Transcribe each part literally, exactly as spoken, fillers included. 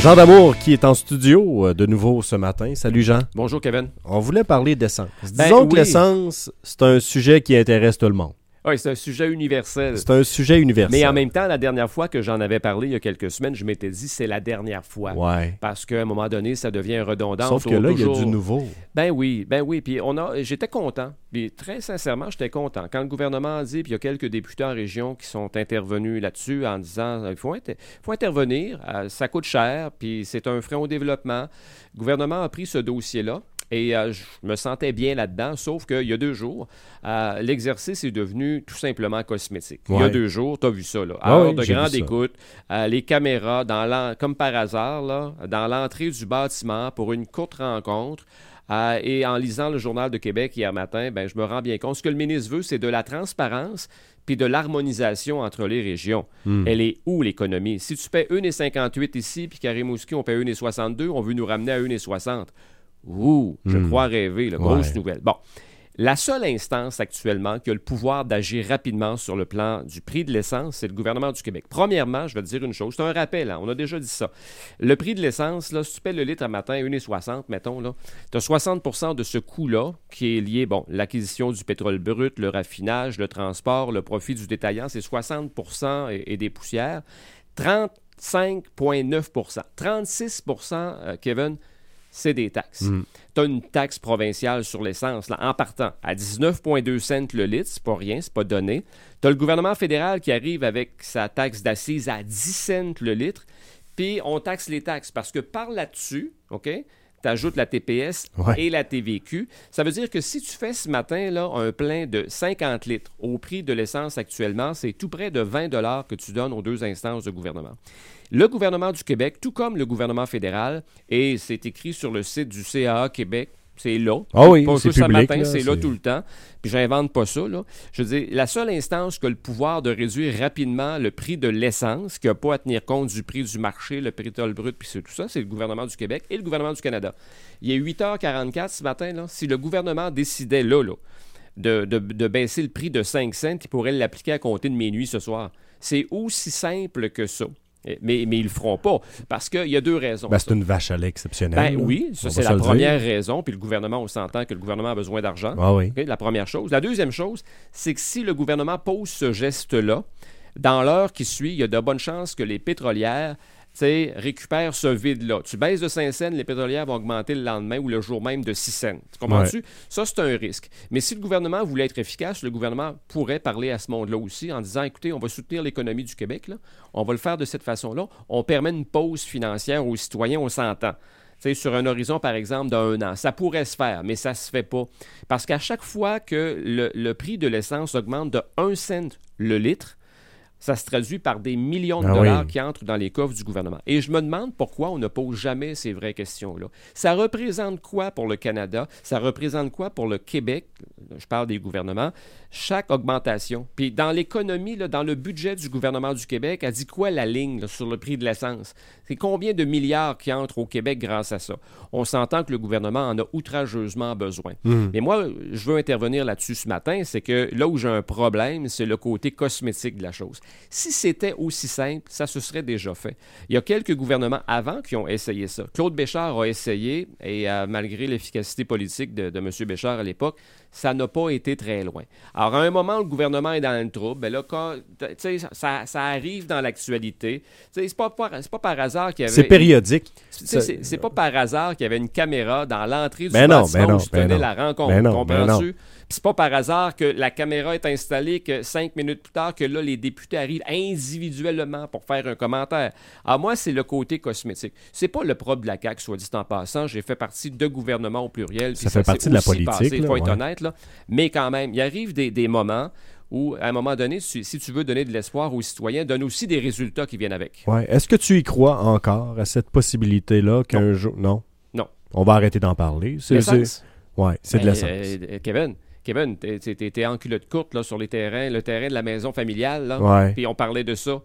Jean D'Amour qui est en studio euh, de nouveau ce matin. Salut Jean. Bonjour Kevin. On voulait parler d'essence. Ben, Disons que oui. l'essence, c'est un sujet qui intéresse tout le monde. Oui, c'est un sujet universel. C'est un sujet universel. Mais en même temps, la dernière fois que j'en avais parlé il y a quelques semaines, je m'étais dit c'est la dernière fois. Ouais. Parce qu'à un moment donné, ça devient redondant. Sauf que là, il y a toujours... du nouveau. Ben oui, ben oui. Puis on a, j'étais content. Puis très sincèrement, j'étais content. Quand le gouvernement a dit, puis il y a quelques députés en région qui sont intervenus là-dessus en disant il faut, inter- faut intervenir, euh, ça coûte cher, puis c'est un frein au développement. Le gouvernement a pris ce dossier-là. Et euh, je me sentais bien là-dedans, sauf qu'il y a deux jours, euh, l'exercice est devenu tout simplement cosmétique. Ouais. Il y a deux jours, tu as vu ça, là. À Ah l'heure oui, de j'ai grande vu ça. écoute, euh, les caméras, dans l'en- comme par hasard, là, dans l'entrée du bâtiment pour une courte rencontre. Euh, et en lisant le Journal de Québec hier matin, ben, je me rends bien compte. Ce que le ministre veut, c'est de la transparence puis de l'harmonisation entre les régions. Hmm. Elle est où, l'économie? Si tu paies un virgule cinquante-huit ici, puis qu'à Rimouski, on paie un virgule soixante-deux, on veut nous ramener à un virgule soixante. Ouh, je Hmm. crois rêver, là, grosse Ouais. nouvelle. Bon, la seule instance actuellement qui a le pouvoir d'agir rapidement sur le plan du prix de l'essence, c'est le gouvernement du Québec. Premièrement, je vais te dire une chose, c'est un rappel, hein, on a déjà dit ça. Le prix de l'essence, là, si tu payes le litre à matin un virgule soixante, mettons, là, tu as soixante pour cent de ce coût-là qui est lié, bon, l'acquisition du pétrole brut, le raffinage, le transport, le profit du détaillant, c'est soixante pour cent et, et des poussières. trente-cinq virgule neuf pour cent. trente-six pour cent, euh, Kevin, c'est des taxes. Mm. Tu as une taxe provinciale sur l'essence, là, en partant, à dix-neuf virgule deux cents le litre, c'est pas rien, c'est pas donné. Tu as le gouvernement fédéral qui arrive avec sa taxe d'assises à dix cents le litre, puis on taxe les taxes, parce que par là-dessus, OK, tu ajoutes la T P S Ouais. et la T V Q. Ça veut dire que si tu fais ce matin là, un plein de cinquante litres au prix de l'essence actuellement, c'est tout près de vingt dollars que tu donnes aux deux instances de gouvernement. Le gouvernement du Québec, tout comme le gouvernement fédéral, et c'est écrit sur le site du C A A Québec, c'est là. Ah oui, Pas c'est juste ce public, matin, là, c'est là c'est- tout le temps. Puis j'invente pas ça, là. Je veux dire, la seule instance qui a le pouvoir de réduire rapidement le prix de l'essence, qui n'a pas à tenir compte du prix du marché, le pétrole brut, puis c'est tout ça, c'est le gouvernement du Québec et le gouvernement du Canada. Il est huit heures quarante-quatre ce matin, là. Si le gouvernement décidait là, là, de, de, de baisser le prix de cinq cents, il pourrait l'appliquer à compter de minuit ce soir. C'est aussi simple que ça. Mais, mais ils le feront pas, parce qu'il y a deux raisons. Ben, c'est une vache à lait exceptionnelle. Ben là. oui, On ça va c'est se la le dire. première raison, puis le gouvernement, on s'entend que le gouvernement a besoin d'argent. Ah oui. OK, la première chose. La deuxième chose, c'est que si le gouvernement pose ce geste-là, dans l'heure qui suit, il y a de bonnes chances que les pétrolières tu sais, récupèrent ce vide-là. Tu baisses de cinq cents, les pétrolières vont augmenter le lendemain ou le jour même de six cents. Tu comprends-tu? Ouais. Ça, c'est un risque. Mais si le gouvernement voulait être efficace, le gouvernement pourrait parler à ce monde-là aussi en disant, écoutez, on va soutenir l'économie du Québec, là. On va le faire de cette façon-là. On permet une pause financière aux citoyens, on s'entend. Tu sais, sur un horizon, par exemple, d'un an. Ça pourrait se faire, mais ça ne se fait pas. Parce qu'à chaque fois que le, le prix de l'essence augmente de un cent le litre, ça se traduit par des millions de Ah dollars oui. qui entrent dans les coffres du gouvernement. Et je me demande pourquoi on ne pose jamais ces vraies questions-là. Ça représente quoi pour le Canada? Ça représente quoi pour le Québec? Je parle des gouvernements. Chaque augmentation. Puis dans l'économie, là, dans le budget du gouvernement du Québec, elle dit quoi la ligne là, sur le prix de l'essence? C'est combien de milliards qui entrent au Québec grâce à ça? On s'entend que le gouvernement en a outrageusement besoin. Mm. Mais moi, je veux intervenir là-dessus ce matin, c'est que là où j'ai un problème, c'est le côté cosmétique de la chose. Si c'était aussi simple, ça se serait déjà fait. Il y a quelques gouvernements avant qui ont essayé ça. Claude Béchard a essayé, et euh, malgré l'efficacité politique de, de M. Béchard à l'époque, ça n'a pas été très loin. Alors, à un moment, le gouvernement est dans le trouble. Ben là, quand, tu sais, ça, ça arrive dans l'actualité. Tu sais, c'est pas, par- c'est pas par hasard qu'il y avait... C'est périodique. Tu sais, C'est, c'est pas par hasard qu'il y avait une caméra dans l'entrée du Ben non, bâtiment ben non, où se ben tenait non. la rencontre. Ben non, ben comprends-tu? non. Puis c'est pas par hasard que la caméra est installée que cinq minutes plus tard, que là, les députés arrivent individuellement pour faire un commentaire. Alors moi, c'est le côté cosmétique. C'est pas le propre de la C A Q, soit dit en passant. J'ai fait partie de gouvernements au pluriel. Ça puis fait partie s'est de la aussi politique, passé, là, faut être ouais. honnête, là. Mais quand même, il arrive des, des moments où, à un moment donné, si, si tu veux donner de l'espoir aux citoyens, donne aussi des résultats qui viennent avec. Ouais. Est-ce que tu y crois encore à cette possibilité-là qu'un jour... Non. Non. On va arrêter d'en parler. C'est, c'est... L'essence? Ouais, c'est de Ben, l'essence. euh, Kevin, Kevin, t'es, t'es, t'es en culotte courte là, sur les terrains, le terrain de la maison familiale, là. Ouais. Puis on parlait de ça. Tu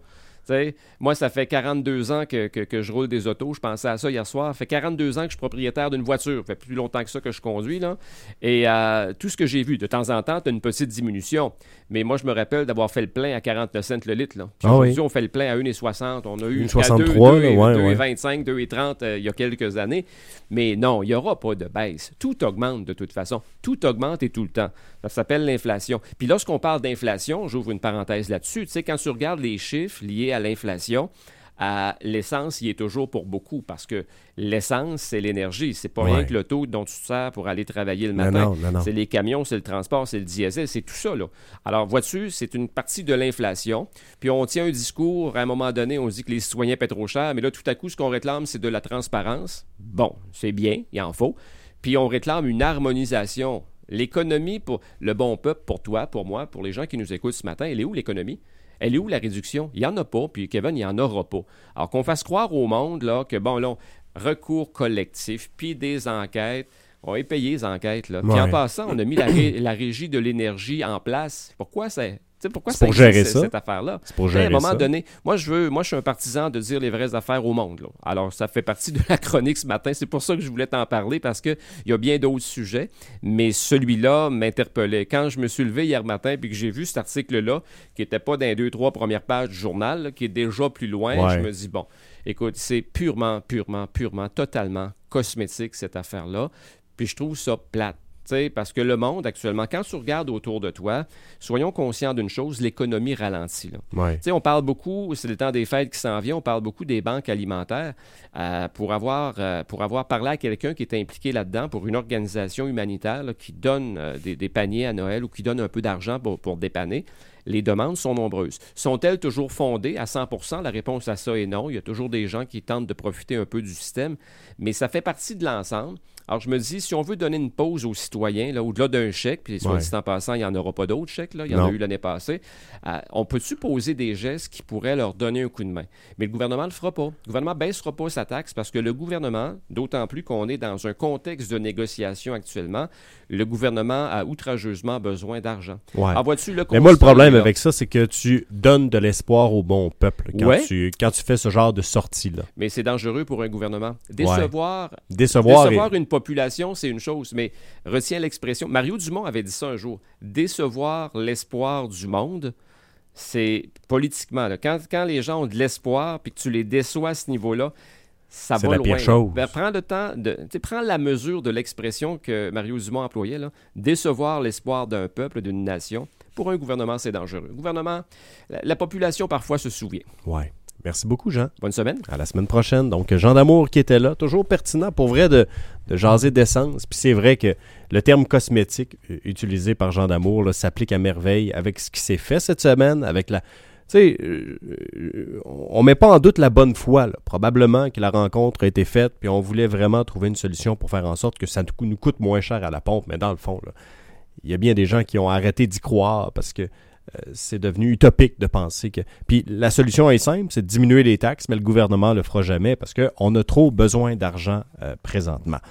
T'sais, moi, ça fait quarante-deux ans que, que, que je roule des autos. Je pensais à ça hier soir. Ça fait quarante-deux ans que je suis propriétaire d'une voiture. Ça fait plus longtemps que ça que je conduis, là. Et euh, tout ce que j'ai vu, de temps en temps, tu as une petite diminution. Mais moi, je me rappelle d'avoir fait le plein à quarante-neuf cents le litre. Là. Puis ah aujourd'hui, oui. on fait le plein à un virgule soixante. On a eu un virgule soixante-trois, deux virgule vingt-cinq, ouais, deux virgule trente euh, il y a quelques années. Mais non, il n'y aura pas de baisse. Tout augmente de toute façon. Tout augmente et tout le temps. Ça s'appelle l'inflation. Puis lorsqu'on parle d'inflation, j'ouvre une parenthèse là-dessus. Tu sais, quand tu regardes les chiffres liés à l'inflation, à l'essence, il est toujours pour beaucoup parce que l'essence, c'est l'énergie. C'est pas ouais. rien que l'auto dont tu te sers pour aller travailler le matin. Non, non, non. C'est les camions, c'est le transport, c'est le diesel, c'est tout ça, là. Alors, vois-tu, c'est une partie de l'inflation. Puis on tient un discours, à un moment donné, on dit que les citoyens paient trop cher, mais là, tout à coup, ce qu'on réclame, c'est de la transparence. Bon, c'est bien, il en faut. Puis on réclame une harmonisation. L'économie pour le bon peuple, pour toi, pour moi, pour les gens qui nous écoutent ce matin, elle est où l'économie? Elle est où la réduction? Il n'y en a pas, puis Kevin, il n'y en aura pas. Alors qu'on fasse croire au monde là, que, bon, là, recours collectif, puis des enquêtes, on va payer les enquêtes. Là. Puis ouais. en passant, on a mis la, ré- la régie de l'énergie en place. Pourquoi c'est... Tu sais, pourquoi c'est ça pour existe, gérer cette, ça. cette affaire-là? C'est pour gérer à un moment ça. donné, moi je veux, moi je suis un partisan de dire les vraies affaires au monde. Là. Alors ça fait partie de la chronique ce matin. C'est pour ça que je voulais t'en parler parce qu'il y a bien d'autres sujets, mais celui-là m'interpellait. Quand je me suis levé hier matin et que j'ai vu cet article-là, qui n'était pas dans les deux, trois premières pages du journal, là, qui est déjà plus loin, ouais. je me dis, bon, écoute, c'est purement, purement, purement, totalement cosmétique cette affaire-là. Puis je trouve ça plate. T'sais, parce que le monde, actuellement, quand tu regardes autour de toi, soyons conscients d'une chose, l'économie ralentit. Là. Ouais. On parle beaucoup, c'est le temps des fêtes qui s'en vient, on parle beaucoup des banques alimentaires. Euh, pour, avoir, euh, pour avoir parlé à quelqu'un qui est impliqué là-dedans, pour une organisation humanitaire là, qui donne euh, des, des paniers à Noël ou qui donne un peu d'argent pour, pour dépanner, les demandes sont nombreuses. Sont-elles toujours fondées à cent pour cent? La réponse à ça est non. Il y a toujours des gens qui tentent de profiter un peu du système, mais ça fait partie de l'ensemble. Alors, je me dis, si on veut donner une pause aux citoyens, là, au-delà d'un chèque, puis soit ouais. dit en passant, il n'y en aura pas d'autres chèques, là, il y en non. a eu l'année passée, euh, on peut-tu poser des gestes qui pourraient leur donner un coup de main? Mais le gouvernement ne le fera pas. Le gouvernement ne baissera pas sa taxe parce que le gouvernement, d'autant plus qu'on est dans un contexte de négociation actuellement, le gouvernement a outrageusement besoin d'argent. Ouais. Alors, vois-tu, le Mais moi, le problème là, avec ça, c'est que tu donnes de l'espoir au bon peuple quand, ouais. tu, quand tu fais ce genre de sortie-là. Mais c'est dangereux pour un gouvernement. Décevoir, ouais. Décevoir, décevoir et... une population, c'est une chose, mais retiens l'expression. Mario Dumont avait dit ça un jour. Décevoir l'espoir du monde, c'est politiquement. Là, quand, quand les gens ont de l'espoir puis que tu les déçois à ce niveau-là, ça c'est va la loin. pire chose. Ben, prends le temps, de, prends la mesure de l'expression que Mario Dumont employait. Là. Décevoir l'espoir d'un peuple, d'une nation. Pour un gouvernement, c'est dangereux. Le gouvernement, la, la population parfois se souvient. Oui. Merci beaucoup, Jean. Bonne semaine. À la semaine prochaine. Donc, Jean D'Amour qui était là, toujours pertinent pour vrai de, de jaser d'essence. Puis c'est vrai que le terme cosmétique euh, utilisé par Jean D'Amour là, s'applique à merveille avec ce qui s'est fait cette semaine, avec la... Tu sais, euh, euh, on met pas en doute la bonne foi. Là. Probablement que la rencontre a été faite, puis on voulait vraiment trouver une solution pour faire en sorte que ça nous coûte moins cher à la pompe. Mais dans le fond, là, il y a bien des gens qui ont arrêté d'y croire parce que euh, c'est devenu utopique de penser que... Puis la solution est simple, c'est de diminuer les taxes, mais le gouvernement ne le fera jamais parce qu'on a trop besoin d'argent euh, présentement.